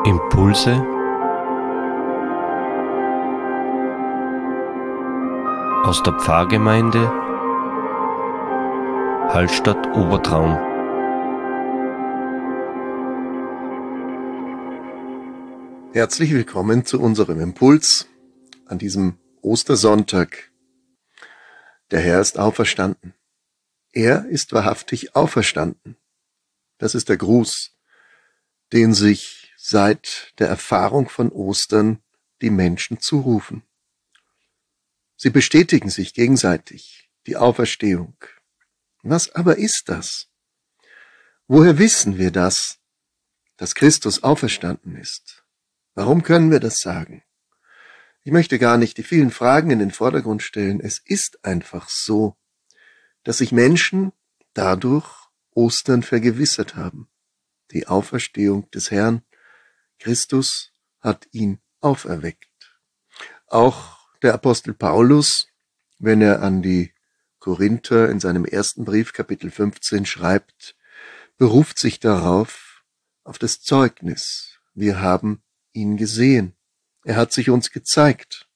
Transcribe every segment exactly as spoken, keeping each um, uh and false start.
Impulse aus der Pfarrgemeinde Hallstatt Obertraum. Herzlich willkommen zu unserem Impuls an diesem Ostersonntag. Der Herr ist auferstanden. Er ist wahrhaftig auferstanden. Das ist der Gruß, den sich seit der Erfahrung von Ostern die Menschen zurufen. Sie bestätigen sich gegenseitig die Auferstehung. Was aber ist das? Woher wissen wir das, dass Christus auferstanden ist? Warum können wir das sagen? Ich möchte gar nicht die vielen Fragen in den Vordergrund stellen. Es ist einfach so, dass sich Menschen dadurch Ostern vergewissert haben. Die Auferstehung des Herrn, Christus, hat ihn auferweckt. Auch der Apostel Paulus, wenn er an die Korinther in seinem ersten Brief, Kapitel fünfzehn, schreibt, beruft sich darauf, auf das Zeugnis. Wir haben ihn gesehen. Er hat sich uns gezeigt.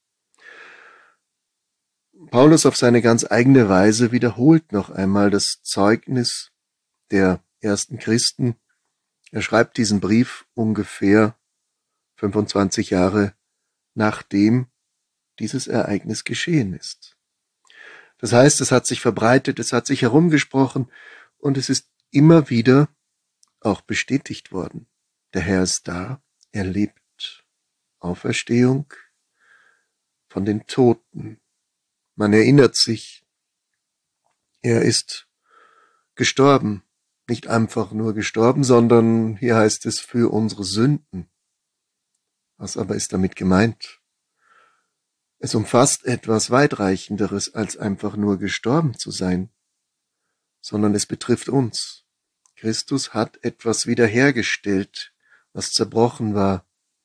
Paulus auf seine ganz eigene Weise wiederholt noch einmal das Zeugnis der ersten Christen. Er schreibt diesen Brief ungefähr fünfundzwanzig Jahre nachdem dieses Ereignis geschehen ist. Das heißt, es hat sich verbreitet, es hat sich herumgesprochen und es ist immer wieder auch bestätigt worden. Der Herr ist da, er lebt. Auferstehung von den Toten. Man erinnert sich, er ist gestorben. Nicht einfach nur gestorben, sondern hier heißt es für unsere Sünden. Was aber ist damit gemeint? Es umfasst etwas Weitreichenderes, als einfach nur gestorben zu sein, sondern es betrifft uns. Christus hat etwas wiederhergestellt, was zerbrochen war.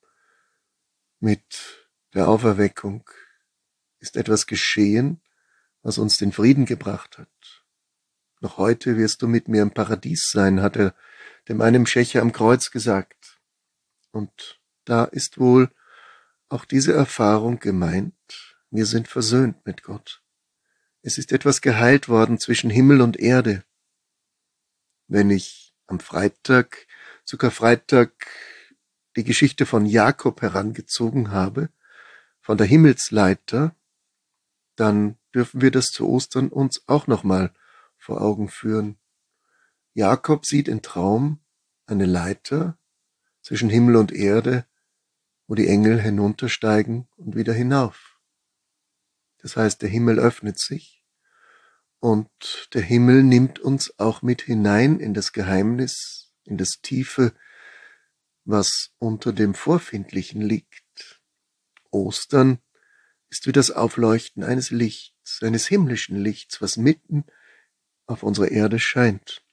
Mit der Auferweckung ist etwas geschehen, was uns den Frieden gebracht hat. Noch heute wirst du mit mir im Paradies sein, hat er dem einen Schächer am Kreuz gesagt. Und da ist wohl auch diese Erfahrung gemeint. Wir sind versöhnt mit Gott. Es ist etwas geheilt worden zwischen Himmel und Erde. Wenn ich am Freitag, sogar Freitag, die Geschichte von Jakob herangezogen habe, von der Himmelsleiter, dann dürfen wir das zu Ostern uns auch nochmal vor Augen führen. Jakob sieht im Traum eine Leiter zwischen Himmel und Erde, wo die Engel hinuntersteigen und wieder hinauf. Das heißt, der Himmel öffnet sich und der Himmel nimmt uns auch mit hinein in das Geheimnis, in das Tiefe, was unter dem Vorfindlichen liegt. Ostern ist wie das Aufleuchten eines Lichts, eines himmlischen Lichts, was mitten auf unserer Erde scheint.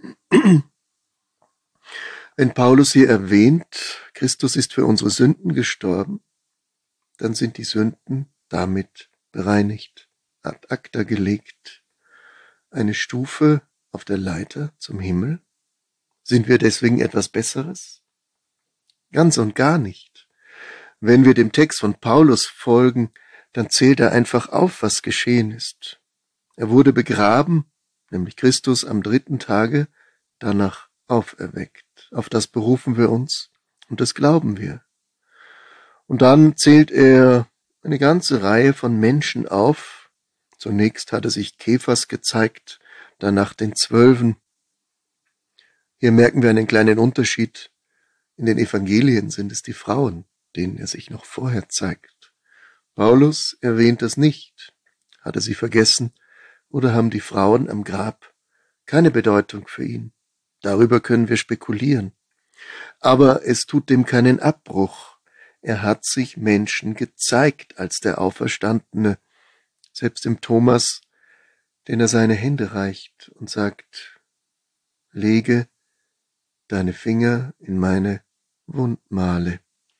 Wenn Paulus hier erwähnt, Christus ist für unsere Sünden gestorben, dann sind die Sünden damit bereinigt, ad acta gelegt, eine Stufe auf der Leiter zum Himmel. Sind wir deswegen etwas Besseres? Ganz und gar nicht. Wenn wir dem Text von Paulus folgen, dann zählt er einfach auf, was geschehen ist. Er wurde begraben, nämlich Christus am dritten Tage, danach auferweckt. Auf das berufen wir uns und das glauben wir. Und dann zählt er eine ganze Reihe von Menschen auf. Zunächst hat er sich Kephas gezeigt, danach den Zwölfen. Hier merken wir einen kleinen Unterschied. In den Evangelien sind es die Frauen, denen er sich noch vorher zeigt. Paulus erwähnt das nicht. Hat er sie vergessen oder haben die Frauen am Grab keine Bedeutung für ihn? Darüber können wir spekulieren. Aber es tut dem keinen Abbruch. Er hat sich Menschen gezeigt als der Auferstandene, selbst dem Thomas, den er seine Hände reicht und sagt, lege deine Finger in meine Wundmale.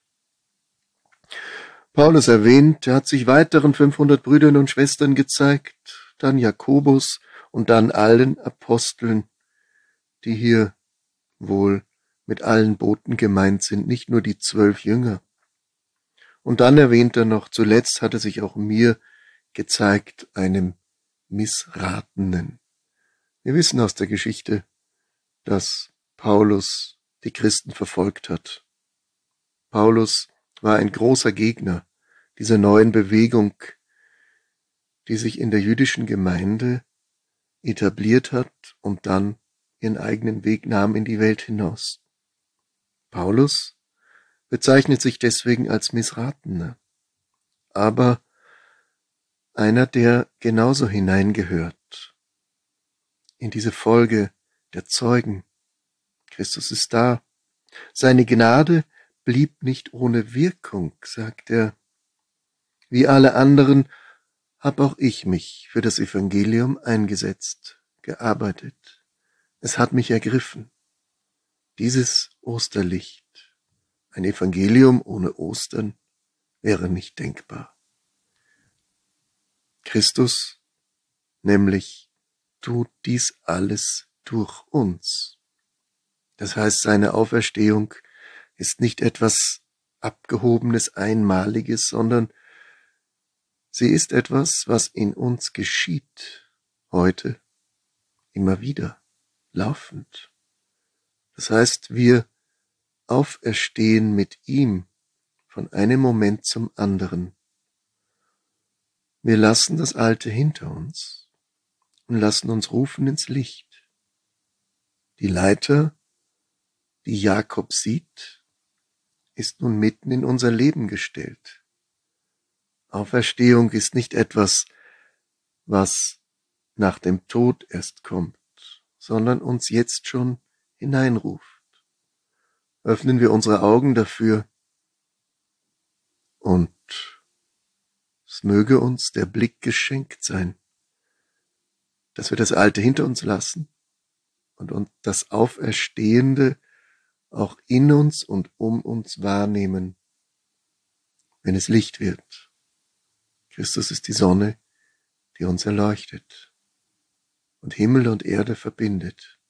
Paulus erwähnt, er hat sich weiteren fünfhundert Brüdern und Schwestern gezeigt, dann Jakobus und dann allen Aposteln, die hier wohl mit allen Boten gemeint sind, nicht nur die zwölf Jünger. Und dann erwähnt er noch, zuletzt hat er sich auch mir gezeigt, einem Missratenen. Wir wissen aus der Geschichte, dass Paulus die Christen verfolgt hat. Paulus war ein großer Gegner dieser neuen Bewegung, die sich in der jüdischen Gemeinde etabliert hat und dann ihren eigenen Weg nahm in die Welt hinaus. Paulus bezeichnet sich deswegen als Missratener, aber einer, der genauso hineingehört in diese Folge der Zeugen. Christus ist da. Seine Gnade blieb nicht ohne Wirkung, sagt er. Wie alle anderen habe auch ich mich für das Evangelium eingesetzt, gearbeitet. Es hat mich ergriffen. Dieses Osterlicht, ein Evangelium ohne Ostern, wäre nicht denkbar. Christus nämlich tut dies alles durch uns. Das heißt, seine Auferstehung ist nicht etwas Abgehobenes, Einmaliges, sondern sie ist etwas, was in uns geschieht, heute, immer wieder, laufend. Das heißt, wir auferstehen mit ihm von einem Moment zum anderen. Wir lassen das Alte hinter uns und lassen uns rufen ins Licht. Die Leiter, die Jakob sieht, ist nun mitten in unser Leben gestellt. Auferstehung ist nicht etwas, was nach dem Tod erst kommt, sondern uns jetzt schon hineinruft. Öffnen wir unsere Augen dafür und es möge uns der Blick geschenkt sein, dass wir das Alte hinter uns lassen und, und das Auferstehende auch in uns und um uns wahrnehmen, wenn es Licht wird. Christus ist die Sonne, die uns erleuchtet und Himmel und Erde verbindet.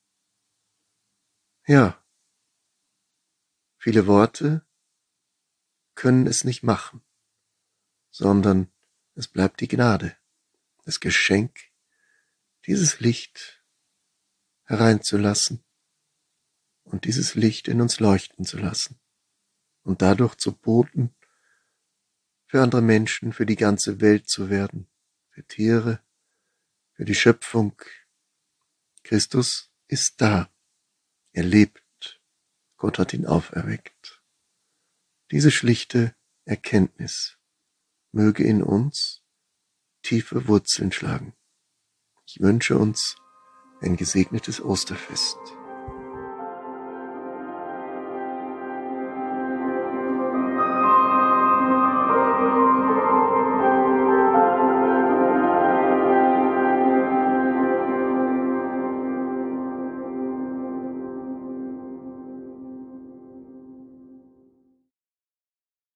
Ja, viele Worte können es nicht machen, sondern es bleibt die Gnade, das Geschenk, dieses Licht hereinzulassen und dieses Licht in uns leuchten zu lassen und dadurch zu Boten für andere Menschen, für die ganze Welt zu werden, für Tiere, für die Schöpfung. Christus ist da, er lebt, Gott hat ihn auferweckt. Diese schlichte Erkenntnis möge in uns tiefe Wurzeln schlagen. Ich wünsche uns ein gesegnetes Osterfest.